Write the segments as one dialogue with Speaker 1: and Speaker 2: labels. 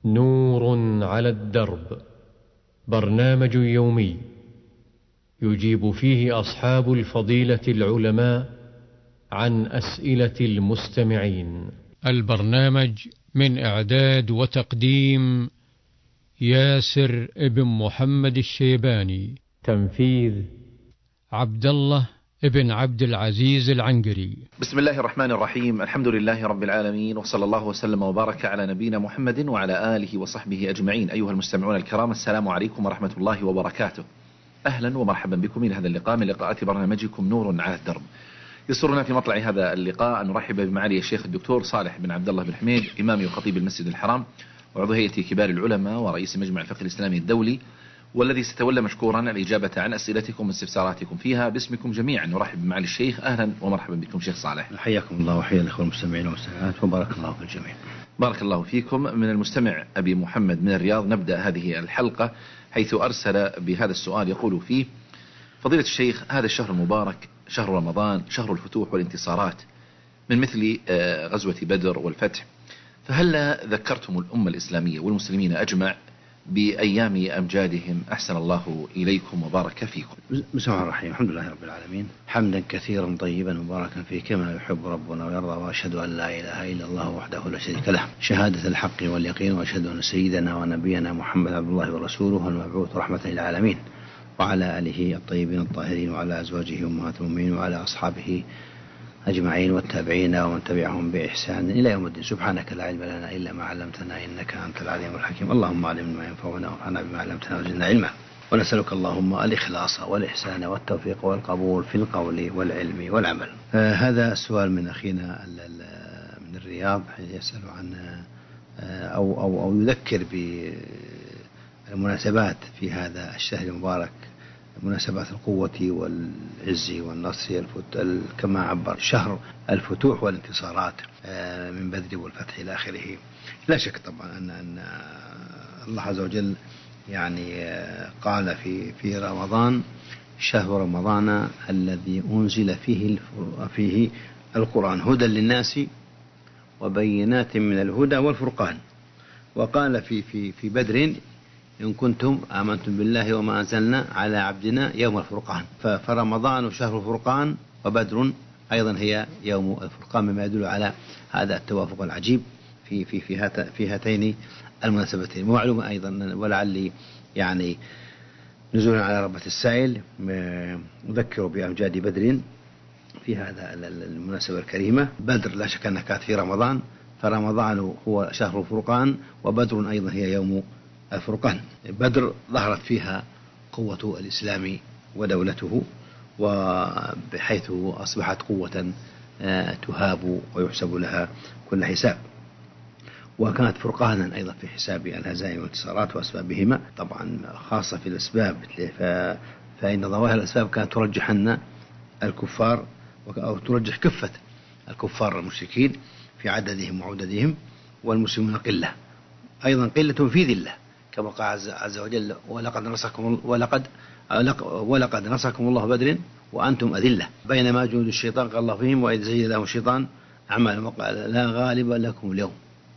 Speaker 1: نور على الدرب، برنامج يومي يجيب فيه أصحاب الفضيلة العلماء عن أسئلة المستمعين. البرنامج من إعداد وتقديم ياسر ابن محمد الشيباني، تنفيذ عبد الله ابن عبد العزيز العنقري.
Speaker 2: بسم الله الرحمن الرحيم، الحمد لله رب العالمين، وصلى الله وسلم وبارك على نبينا محمد وعلى آله وصحبه أجمعين. أيها المستمعون الكرام، السلام عليكم ورحمة الله وبركاته. أهلا ومرحبا بكم إلى هذا اللقاء من لقاءات برنامجكم نور على الدرب. يسرنا في مطلع هذا اللقاء أن نرحب بمعالي الشيخ الدكتور صالح بن عبد الله بن حميد، إمام وخطيب المسجد الحرام وعضو هيئة كبار العلماء ورئيس مجمع الفقه الإسلامي الدولي، والذي ستولى مشكورا الإجابة عن أسئلتكم واستفساراتكم فيها. باسمكم جميعا نرحب بمعالي الشيخ. أهلا ومرحبا بكم شيخ صالح.
Speaker 3: حياكم الله وحيا الأخوة المستمعين والمستمعات، وبارك الله في الجميع.
Speaker 2: بارك الله فيكم. من المستمع أبي محمد من الرياض نبدأ هذه الحلقة، حيث أرسل بهذا السؤال يقول فيه: فضيلة الشيخ، هذا الشهر المبارك شهر رمضان، شهر الفتوح والانتصارات من مثل غزوة بدر والفتح، فهل ذكرتم الأمة الإسلامية والمسلمين أجمع بأيام أمجادهم؟ أحسن الله إليكم وبارك فيكم.
Speaker 3: بسم الله الرحمن الرحيم، الحمد لله رب العالمين، حمدا كثيرا طيبا مباركا فيه كما يحب ربنا ويرضى، وأشهد أن لا إله إلا الله وحده لا شريك له شهادة الحق واليقين، وأشهد أن سيدنا ونبينا محمد عبد الله ورسوله المبعوث رحمة للعالمين، وعلى آله الطيبين الطاهرين، وعلى أزواجه أمهات المؤمنين، وعلى أصحابه أجمعين والتابعين ومن تبعهم بإحسان إلى يوم الدين. سبحانك لا علم لنا إلا ما علمتنا إنك أنت العليم الحكيم. اللهم علمنا ما ينفعنا وانفعنا بما علمتنا وزدنا علما، ونسألك اللهم الإخلاص والإحسان والتوفيق والقبول في القول والعلم والعمل. هذا السؤال من أخينا من الرياض، يسأل عن أو يذكر بالمناسبات في هذا الشهر المبارك، مناسبات القوة والعز والنصر، كما عبر شهر الفتوح والانتصارات من بدر والفتح إلى آخره. لا شك طبعا أن الله عز وجل يعني قال في رمضان: شهر رمضان الذي أنزل فيه القرآن هدى للناس وبينات من الهدى والفرقان. وقال في بدر: إن كنتم آمنتم بالله وما أنزلنا على عبدنا يوم الفرقان. فرمضان شهر الفرقان، وبدر أيضا هي يوم الفرقان، مما يدل على هذا التوافق العجيب في هاتين المناسبتين. ومعلوم أيضا، ولعلي يعني نزولا على ربة السائل، أذكر بأمجاد بدر في هذا المناسبة الكريمة. بدر لا شك أنها كانت في رمضان، فرمضان هو شهر الفرقان، وبدر أيضا هي يوم الفرقان. بدر ظهرت فيها قوة الإسلام ودولته، وبحيث أصبحت قوة تهاب ويحسب لها كل حساب، وكانت فرقانا أيضا في حساب الهزائم والانتصارات وأسبابهما. طبعا خاصة في الأسباب، فإن ظواهر الأسباب كانت ترجحن الكفار، أو ترجح كفة الكفار المشركين في عددهم وعددهم، والمسلمون قلة، أيضا قلة في ذلة، كما قال عز وجل: ولقد نصركم الله بدر وأنتم أذلة، بينما جنود الشيطان قال الله فيهم: وإذ زين لهم الشيطان أعمالهم وقال لا غالب لكم اليوم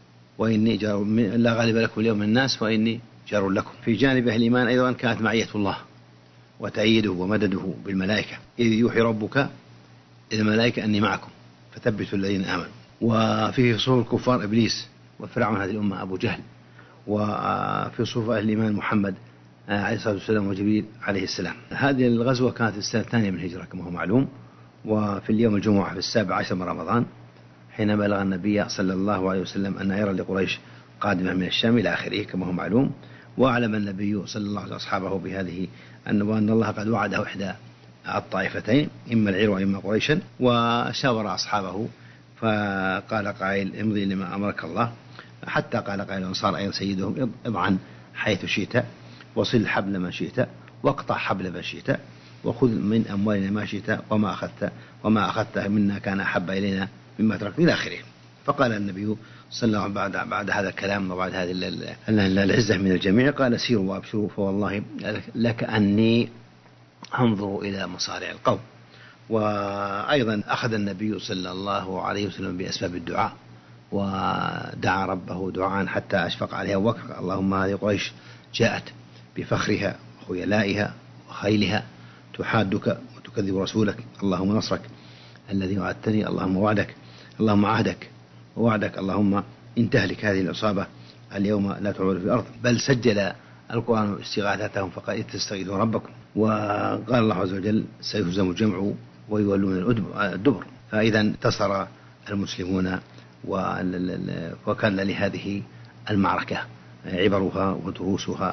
Speaker 3: من الناس وإني جار لكم. في جانب أهل الإيمان أيضا كانت معية الله وتأييده ومدده بالملائكة: إذ يوحي ربك إلى الملائكة أني معكم فثبتوا الذين آمنوا. وفيه صور الكفار إبليس وفرعون هذه الأمة أبو جهل. وفي صفوف أهل الإيمان محمد عليه الصلاة والسلام وجبريل عليه السلام. هذه الغزوة كانت في السنة الثانية من الهجرة كما هو معلوم، وفي اليوم الجمعة في 17 من رمضان، حين بلغ النبي صلى الله عليه وسلم أن عيرا لقريش قادمة من الشام إلى آخره كما هو معلوم. وأعلم النبي صلى الله عليه وسلم أصحابه بهذه وأن الله قد وعده إحدى الطائفتين، إما العير وإما قريشا. وشاور أصحابه فقال قائل: امضي لما أمرك الله، حتى قال قائل الأنصار أيضا سيدهم: اضعن حيث شئت، وصل حبل ما شئت، واقطع حبل ما شئت، وخذ من أموالنا ما شئت، وما أخذت منا كان أحب إلينا مما تركت إلى آخره. فقال النبي صلى الله عليه وسلم بعد هذا الكلام وبعد هذه العزة من الجميع، قال: سيروا وأبشروا فوالله لك أني أنظر إلى مصارع القوم. وأيضا أخذ النبي صلى الله عليه وسلم بأسباب الدعاء ودعا ربه دعاء حتى أشفق عليها أبو بكر: اللهم هذه قريش جاءت بفخرها وخيلائها وخيلها تحادك وتكذب رسولك، اللهم نصرك الذي وعدتني، اللهم وعدك، اللهم عهدك ووعدك، اللهم إن تهلك هذه العصابة اليوم لا تعود في الأرض. بل سجل القرآن استغاثتهم فقال تستغيثوا ربكم، وقال الله عز وجل: سيهزم الجمع ويولون الدبر. فإذا انتصر المسلمون، وكان لهذه المعركة عبرها ودروسها،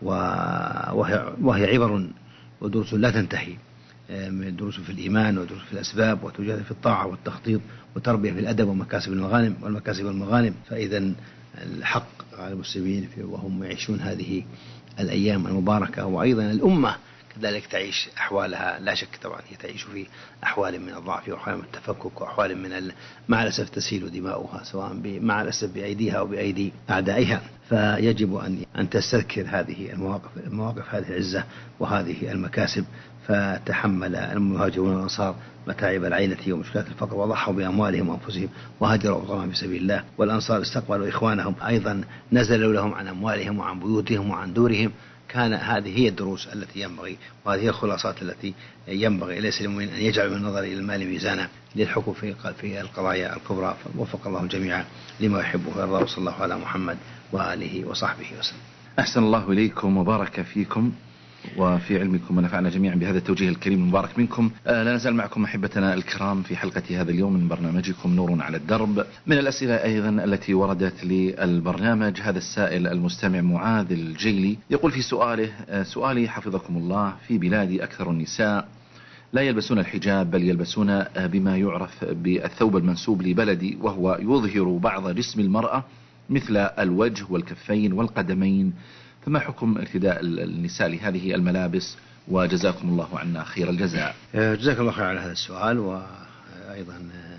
Speaker 3: وهي عبر ودروس لا تنتهي، دروس في الإيمان ودروس في الأسباب وتوجيه في الطاعة والتخطيط وتربية في الأدب ومكاسب المغانم. فإذا الحق على المسلمين وهم يعيشون هذه الأيام المباركة، وأيضا الأمة كذلك تعيش أحوالها، لا شك طبعا هي تعيش في أحوال من الضعف وأحوال من التفكك وأحوال من مع الأسف تسيل دماؤها، سواء مع الأسف بأيديها أو بأيدي أعدائها. فيجب أن تستذكر هذه المواقف هذه العزة وهذه المكاسب. فتحمل المهاجرون والأنصار متاعب العيلة ومشكلات الفقر، وضحوا بأموالهم وأنفسهم وهاجروا أوطانهم في سبيل الله. والأنصار استقبلوا إخوانهم، أيضا نزلوا لهم عن أموالهم وعن بيوتهم وعن دورهم. هذه هي الدروس التي ينبغي، وهذه هي الخلاصات التي ينبغي ليس للمؤمن أن يجعل من النظر إلى المال ميزانا للحكم في القضايا الكبرى. وفق الله الجميع لما يحبه ويرضى، وصلى الله على محمد وآله وصحبه وسلم.
Speaker 2: أحسن الله إليكم وبارك فيكم وفي علمكم، ونفعنا جميعا بهذا التوجيه الكريم المبارك منكم. لا نزال معكم أحبتنا الكرام في حلقة هذا اليوم من برنامجكم نور على الدرب. من الأسئلة أيضا التي وردت للبرنامج، هذا السائل المستمع معاذ الجيلي يقول في سؤالي حفظكم الله: في بلادي أكثر النساء لا يلبسون الحجاب، بل يلبسون بما يعرف بالثوب المنسوب لبلدي، وهو يظهر بعض جسم المرأة مثل الوجه والكفين والقدمين، فما حكم ارتداء النساء لهذه الملابس؟ وجزاكم الله عنا خير الجزاء.
Speaker 3: جزاك الله خير على هذا السؤال، وأيضا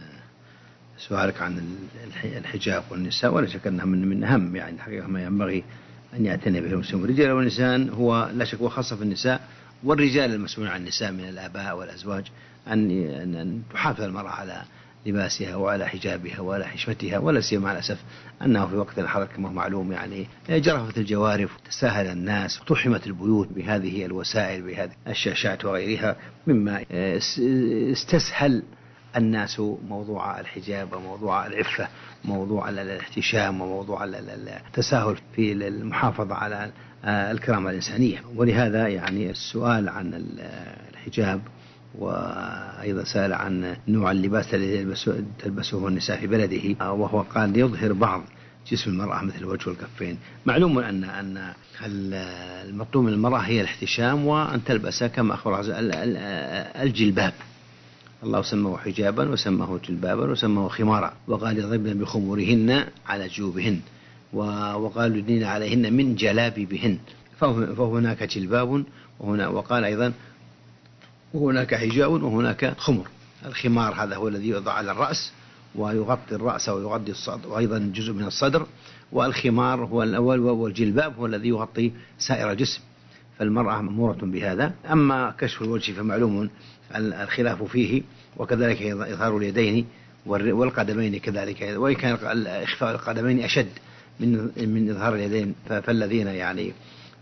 Speaker 3: سؤالك عن الحجاب والنساء، ولا شك أنها من أهم يعني الحقيقة ما ينبغي أن يعتني به المسلمون، الرجال والنساء. هو لا شك وخاصة في النساء، والرجال المسؤولون عن النساء من الآباء والأزواج أن تحافظ المرأة على لباسها وعلى حجابها وعلى حشمتها، ولا سيما مع الأسف أنه في وقت الحرب كما معلوم يعني جرفت الجوارف، تساهل الناس، وتحمت البيوت بهذه الوسائل، بهذه الشاشات وغيرها، مما استسهل الناس موضوع الحجاب وموضوع العفة، موضوع الاحتشام، وموضوع التساهل في المحافظة على الكرامة الإنسانية. ولهذا يعني السؤال عن الحجاب، وأيضا سأل عن نوع اللباس الذي تلبسه النساء في بلده، وهو قال يظهر بعض جسم المرأة مثل الوجه والكفين. معلوم أن المطلوب من المرأة هي الاحتشام، وأن تلبس كما أخبر الجلباب. الله سماه حجابا وسماه جلبابا وسماه خمارا، وقال يضربن بخمورهن على جيوبهن، وقال يدنين عليهن من جلابيبهن. فهناك جلباب، وقال أيضا وهناك حجاب وهناك خمر. الخمار هذا هو الذي يوضع على الرأس ويغطي الرأس ويغطي الصدر وأيضا جزء من الصدر، والخمار هو الأول، والجلباب هو الذي يغطي سائر الجسم. فالمرأة مأمورة بهذا. أما كشف الوجه فمعلوم الخلاف فيه، وكذلك إظهار اليدين والقدمين كذلك، وإن كان إخفاء القدمين أشد من إظهار اليدين. فالذين يعني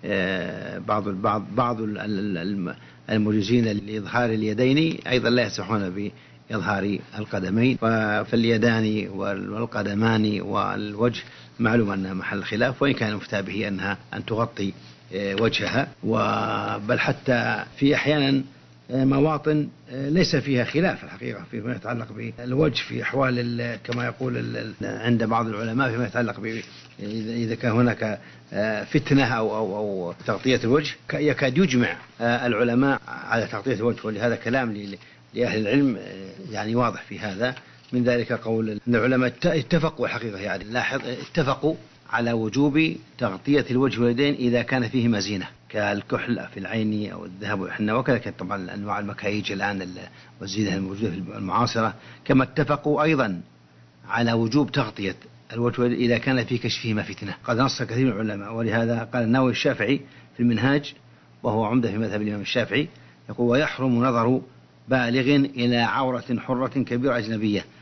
Speaker 3: بعض المجيزين لإظهار اليدين أيضا لا يسمحون بإظهار القدمين. فاليدان والقدمان والوجه معلوم أنها محل خلاف، وإن كان مفتى به أن تغطي وجهها، بل حتى في أحيانا مواطن ليس فيها خلاف الحقيقة فيما يتعلق بالوجه، في أحوال كما يقول عند بعض العلماء فيما يتعلق إذا كان هناك فتنة أو تغطية الوجه، يكاد يجمع العلماء على تغطية الوجه. ولهذا كلام لأهل العلم يعني واضح في هذا. من ذلك قول أن العلماء اتفقوا الحقيقة، يعني لاحظ اتفقوا على وجوب تغطية الوجه واليدين إذا كان فيه مزينة كالكحل في العين أو الذهب والحنة، وكذلك طبعا أنواع المكاييج الآن والزينة الموجودة في المعاصرة. كما اتفقوا أيضا على وجوب تغطية الوجه إذا كان في كشفهما فتنة. قد نص كثير من العلماء، ولهذا قال النووي الشافعي في المنهاج، وهو عمدة في مذهب الإمام الشافعي، يقول: ويحرم نظر بالغ إلى عورة حرة كبيرة أجنبية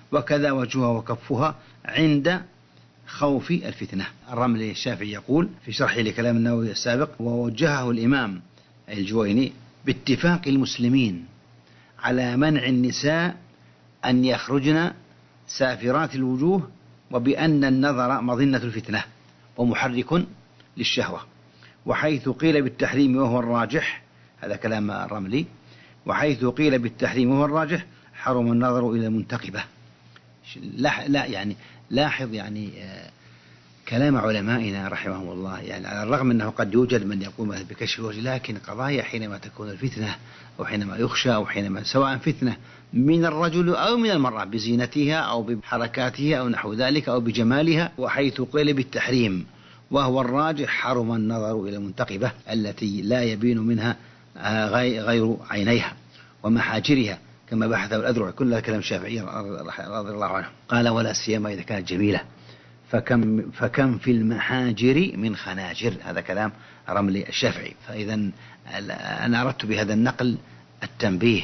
Speaker 3: وكذا وجهها وكفها عند خوف الفتنة. الرملي الشافعي يقول في شرحه لكلام النووي السابق: ووجهه الإمام الجويني باتفاق المسلمين على منع النساء أن يخرجن سافرات الوجوه، وبأن النظر مظنة الفتنة ومحرك للشهوة. وحيث قيل بالتحريم وهو الراجح، هذا كلام الرملي، وحيث قيل بالتحريم وهو الراجح حرم النظر إلى المنتقبة. لا يعني لاحظ يعني كلام علمائنا رحمهم الله، يعني على الرغم أنه قد يوجد من يقوم بكشف الوجه، لكن قضايا حينما تكون الفتنة أو حينما يخشى أو حينما سواء فتنة من الرجل أو من المرأة بزينتها أو بحركاتها أو نحو ذلك أو بجمالها، وحيث قيل بالتحريم وهو الراجح حرم النظر إلى المنتقبة التي لا يبين منها غير عينيها ومحاجرها كما بحثه الأذرع. كل كلام الشافعي رضي الله عنه. قال: ولا سيما إذا كانت جميلة، فكم في المحاجر من خناجر. هذا كلام رملي الشافعي. فإذا أنا أردت بهذا النقل التنبيه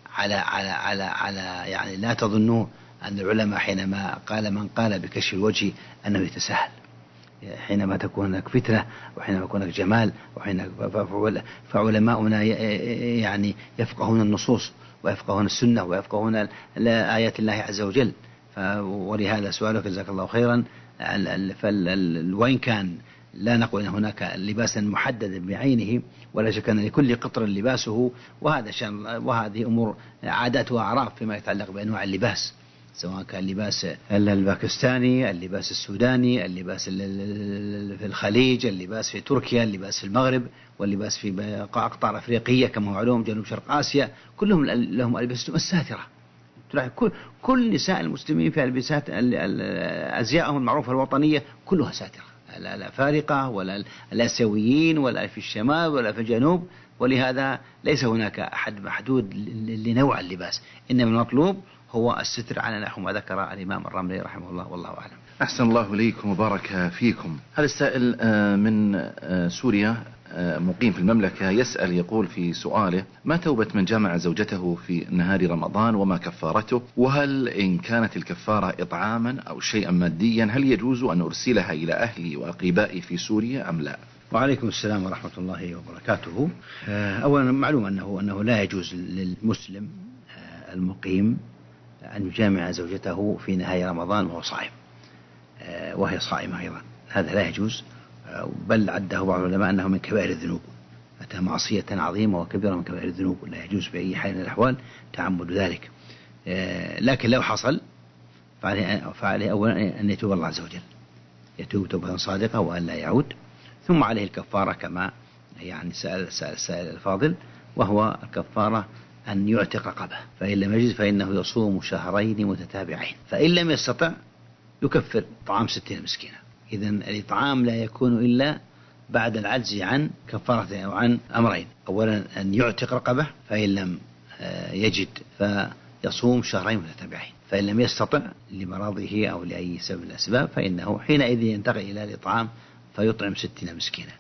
Speaker 3: على يعني لا تظنوا أن العلماء حينما قال من قال بكشف الوجه أنه يتساهل. حينما تكون هناك فتنة وحينما يكون هناك جمال فعلماؤنا يعني يفقهون النصوص ويفقهون السنة ويفقهون آيات الله عز وجل. ولهذا سؤالك جزاك الله خيرا. وإن كان لا نقول أن هناك لباسا محددا بعينه، ولا شك أن لكل قطر لباسه، وهذه أمور عادات وأعراف فيما يتعلق بأنواع اللباس، سواء كان اللباس الباكستاني، اللباس السوداني، اللباس في الخليج، اللباس في تركيا، اللباس في المغرب، واللباس في أقطار أفريقية كما هو معلوم، جنوب شرق آسيا، كلهم لهم ألبستهم الساترة. كل نساء المسلمين في ألبسات أزياءهم المعروفة الوطنية كلها ساترة، لا فارقة ولا الآسيويين ولا في الشمال ولا في الجنوب. ولهذا ليس هناك أحد محدود لنوع اللباس، إنما المطلوب هو الستر على نحو ما ذكر الإمام الرملي رحمه الله، والله أعلم.
Speaker 2: أحسن الله إليكم وبارك فيكم. هذا السائل من سوريا مقيم في المملكة يسأل، يقول في سؤاله: ما توبة من جامع زوجته في نهار رمضان وما كفارته؟ وهل إن كانت الكفارة إطعاما أو شيئا ماديا هل يجوز أن أرسلها إلى أهلي وأقربائي في سوريا أم لا؟
Speaker 3: وعليكم السلام ورحمة الله وبركاته. أولا معلوم أنه لا يجوز للمسلم المقيم أن يجامع زوجته في نهاية رمضان وهو صائم وهي صائمة أيضا، هذا لا يجوز، بل عده بعض العلماء أنه من كبائر الذنوب، أتى معصية عظيمة وكبيرة من كبائر الذنوب، لا يجوز بأي حال من الأحوال تعمد ذلك. لكن لو حصل فعليه أولا أن يتوب الله عز وجل، يتوب توبة صادقة وأن لا يعود، ثم عليه الكفارة كما يعني سأل السائل الفاضل، وهو الكفارة أن يعتق رقبة، فإن لم يجد فإنه يصوم شهرين متتابعين، فإن لم يستطع يكفر طعام 60 مسكينة. إذن الإطعام لا يكون إلا بعد العجز عن كفارة أو عن أمرين: أولا أن يعتق رقبة، فإن لم يجد فيصوم شهرين متتابعين، فإن لم يستطع لمرضه أو لأي سبب من الأسباب فإنه حينئذ ينتقل إلى الإطعام فيطعم 60 مسكينة.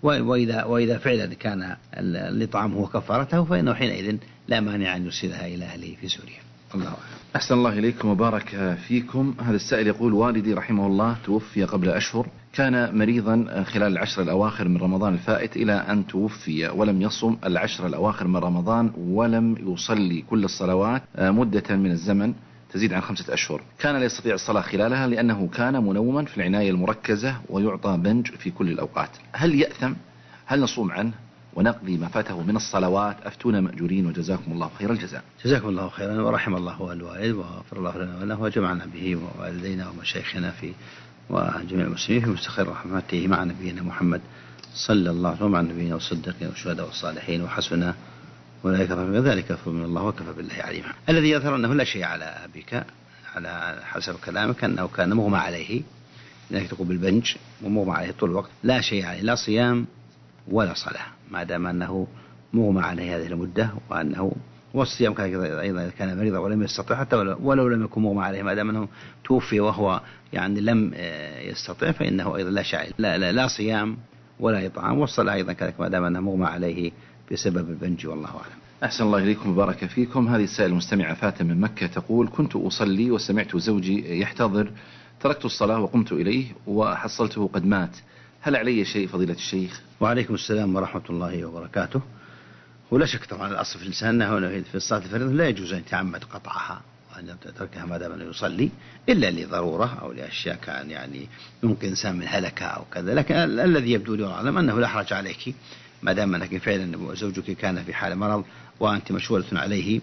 Speaker 3: وإذا فعلا كان الإطعام هو كفارته فإنه حينئذ لا مانع أن يرسلها إلى أهله في سوريا. الله أعلم.
Speaker 2: أحسن الله إليكم وبارك فيكم. هذا السائل يقول: والدي رحمه الله توفي قبل أشهر، كان مريضا خلال العشر الأواخر من رمضان الفائت إلى أن توفي، ولم يصم العشر الأواخر من رمضان ولم يصلي كل الصلوات مدة من الزمن تزيد عن 5 أشهر. كان لا يستطيع الصلاة خلالها لأنه كان منوما في العناية المركزة ويعطى بنج في كل الأوقات. هل يأثم؟ هل نصوم عنه ونقضي ما فاته من الصلوات؟ أفتونا مأجورين وجزاكم الله خير الجزاء.
Speaker 3: جزاكم الله خيرا ورحم الله الوالد وغفر الله لنا وله وجمعنا به ووالدينا ومشايخنا في وجميع المسلمين في مستخير رحمته مع نبينا محمد صلى الله عليه وسلم، مع النبيين والصديقين والشهداء والصالحين وحسن أولئك رفيقا، ذلك فضل من الله وكفى بالله عليما. الذي يظهر أنه لا شيء على أبيك على حسب كلامك، أنه كان مغمى عليه، لذلك تقول بالبنج ومغمى عليه طول الوقت، لا شيء عليه، لا صيام ولا صلاة، ما دام أنه مغمى عليه هذه المدة، وأنه والصيام أيضا كان مريضا ولم يستطع، حتى ولو لم يكن مغمى عليه، ما دام أنه توفي وهو يعني لم يستطع فإنه أيضا لا شيء، لا صيام ولا إطعام، والصلاة أيضا كذلك ما دام أنه مغمى عليه بسبب البنج، والله أعلم.
Speaker 2: أحسن الله إليكم وبارك فيكم. هذه السائلة المستمعة فاتن من مكة تقول: كنت أصلي وسمعت زوجي يحتضر، تركت الصلاة وقمت إليه وحصلته قد مات، هل علي شيء فضيلة الشيخ؟
Speaker 3: وعليكم السلام ورحمة الله وبركاته. ولا شك طبعا الأصل في الإنسان هنا في الصلاة الفريضة لا يجوز أن يتعمد قطعها وأن تركها ما دام أنه يصلي إلا لضرورة أو لأشياء كان يعني يمكن إنسان من هلكة أو كذا، لكن الذي يبدو لي أعلم أنه لا حرج عليك ما دام أنك فعلا زوجك كان في حال مرض وأنت مشغولة عليه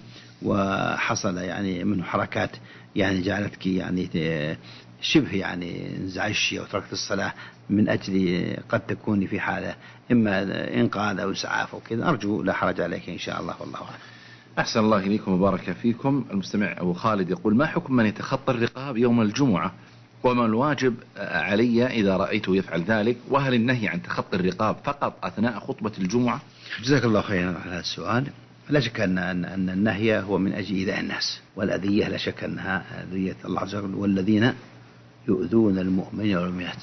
Speaker 3: وحصل يعني منه حركات يعني جعلتك يعني شبه يعني انزعجتي أو تركت الصلاة من أجل قد تكوني في حالة إما إنقاذ أو إسعاف أو كذا، أرجو لا حرج عليك إن شاء الله والله أعلم.
Speaker 2: أحسن الله إليكم وبارك فيكم. المستمع أبو خالد يقول: ما حكم من يتخطى الرقاب يوم الجمعة، وما الواجب علي إذا رأيته يفعل ذلك، وهل النهي عن تخطي الرقاب فقط أثناء خطبة الجمعة؟
Speaker 3: جزاك الله خيرا على هذا السؤال. لا شك أن النهي هو من أجل إيذاء الناس، والأذية لا شك أنها أذية الله عز وجل: والذين يؤذون المؤمنين والمؤمنات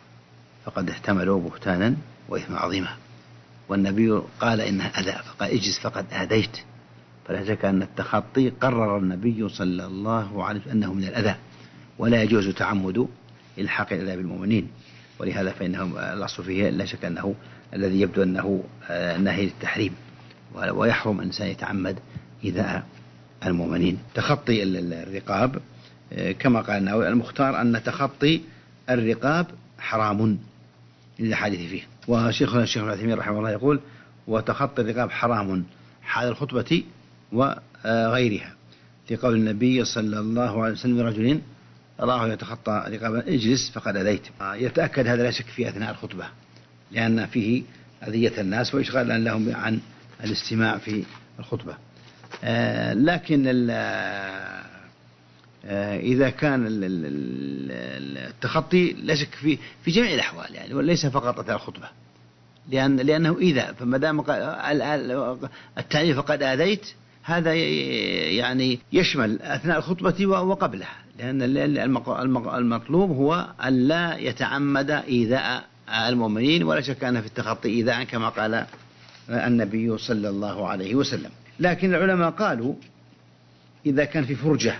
Speaker 3: فقد احتملوا بهتانا وإثما عظيما. والنبي قال إنها أذى، فقال اجلس فقد آذيت. فلا شك أن التخطي قرر النبي صلى الله عليه وسلم أنه من الأذى، ولا يجوز تعمد الحق الأذى بالمؤمنين، ولهذا فإنه الأصل فيه لا شك أنه الذي يبدو أنه نهي للتحريم، ويحرم أن الإنسان يتعمد إيذاء المؤمنين. تخطي الرقاب كما قال المختار أن تخطي الرقاب حرام للحديث فيه. وشيخنا الشيخ ابن عثيمين رحمه الله يقول: وتخطي الرقاب حرام حال الخطبة وغيرها، في قول النبي صلى الله عليه وسلم: رجل راه يتخطى رقابا اجلس فقد أذيت. يتأكد هذا لا شك في أثناء الخطبة، لأن فيه أذية الناس وإشغال لهم عن الاستماع في الخطبة. لكن إذا كان التخطي لا شك في جميع الأحوال يعني، وليس فقط أثناء الخطبة، لأنه إذا فما دام التعريف فقد آذيت هذا يعني يشمل أثناء الخطبة وقبلها، لأن المطلوب هو أن لا يتعمد إيذاء المؤمنين، ولا شك أن في التخطي إيذاء كما قال النبي صلى الله عليه وسلم. لكن العلماء قالوا إذا كان في فرجة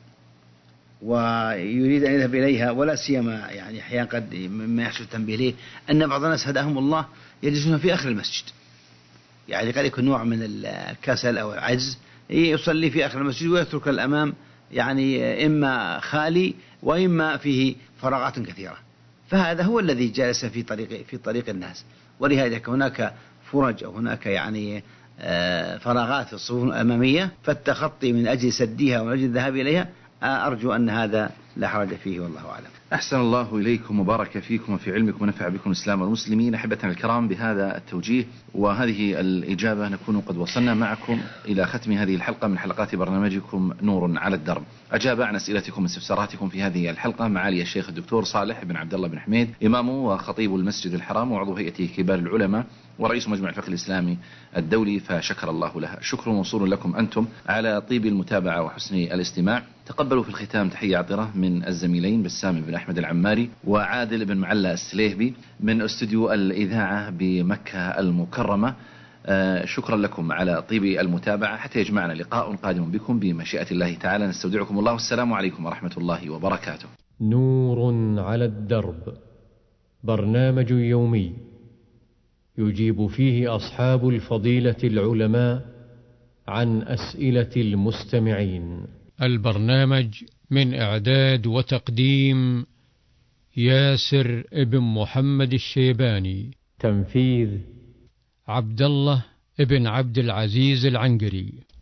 Speaker 3: ويريد أن يذهب إليها، ولا سيما يعني أحيانا قد ما يحصل التنبيه له أن بعض الناس هداهم الله يجلسون في آخر المسجد، يعني قد يكون نوع من الكسل أو العجز، يصلي في آخر المسجد ويترك الأمام يعني إما خالي وإما فيه فراغات كثيرة، فهذا هو الذي جالس في طريق الناس. ولهذا هناك فرج أو هناك يعني فراغات في الصفوف الأمامية، فالتخطي من أجل سدها ومن أجل الذهاب إليها أرجو أن هذا لا حرج فيه والله أعلم.
Speaker 2: أحسن الله إليكم وبارك فيكم وفي علمكم ونفع بكم الإسلام والمسلمين. أحبتنا الكرام، بهذا التوجيه وهذه الإجابة نكون قد وصلنا معكم إلى ختم هذه الحلقة من حلقات برنامجكم نور على الدرب. أجاب عن أسئلتكم واستفساراتكم في هذه الحلقة معالي الشيخ الدكتور صالح بن عبد الله بن حميد، إمام وخطيب المسجد الحرام وعضو هيئة كبار العلماء ورئيس مجمع الفقه الإسلامي الدولي، فشكر الله لها. شكر موصول لكم أنتم على طيب المتابعة وحسن الاستماع. تقبلوا في الختام تحية عطرة من الزميلين بسام بن أحمد العماري وعادل بن معلى السليهبي من استوديو الإذاعة بمكة المكرمة. شكرا لكم على طيب المتابعة، حتى يجمعنا لقاء قادم بكم بمشيئة الله تعالى. نستودعكم الله، والسلام عليكم ورحمة الله وبركاته.
Speaker 1: نور على الدرب، برنامج يومي يجيب فيه أصحاب الفضيلة العلماء عن أسئلة المستمعين. البرنامج من إعداد وتقديم ياسر ابن محمد الشيباني، تنفيذ عبد الله ابن عبد العزيز العنقري.